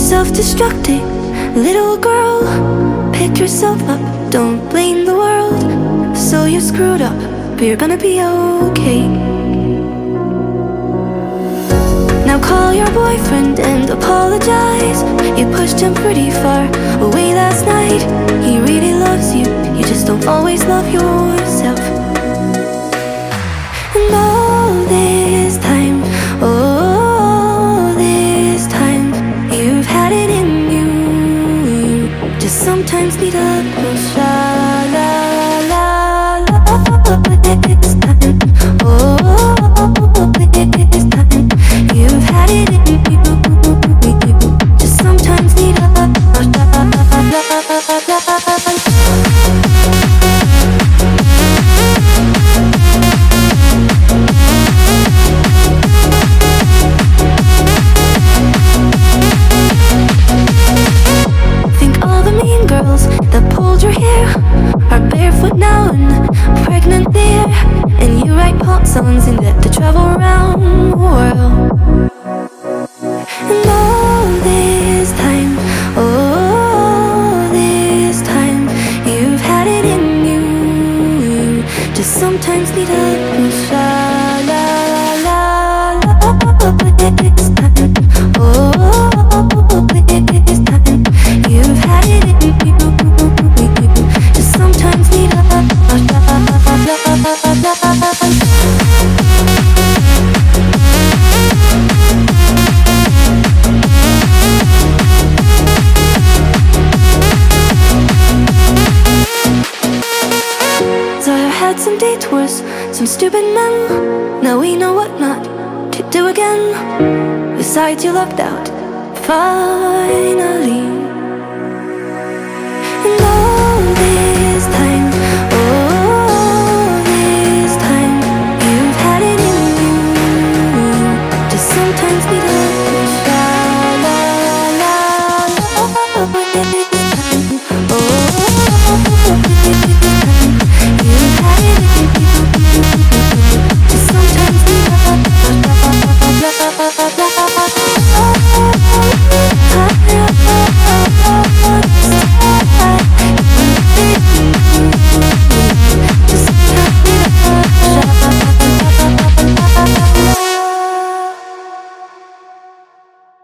self-destructing. Little girl, pick yourself up, don't blame the world. So you screwed up, but you're gonna be okay. Now call your boyfriend and apologize. You pushed him pretty far away last night. He really loves you, you just don't always love yourself. And all this time, you've had it in you. Just sometimes need a push. La la la la. This time, this time, you've had it in you. Just sometimes need a push. La la la la. That pulled your hair are barefoot now and pregnant there. And you write pop songs in debt to travel around the world. And all this time, you've had it in you. Just sometimes need a push. La la la la. This time, this time, you've had it in you. Just sometimes need a So I've had some detours, some stupid men. Now we know what not to do again. Besides, you lucked out, finally.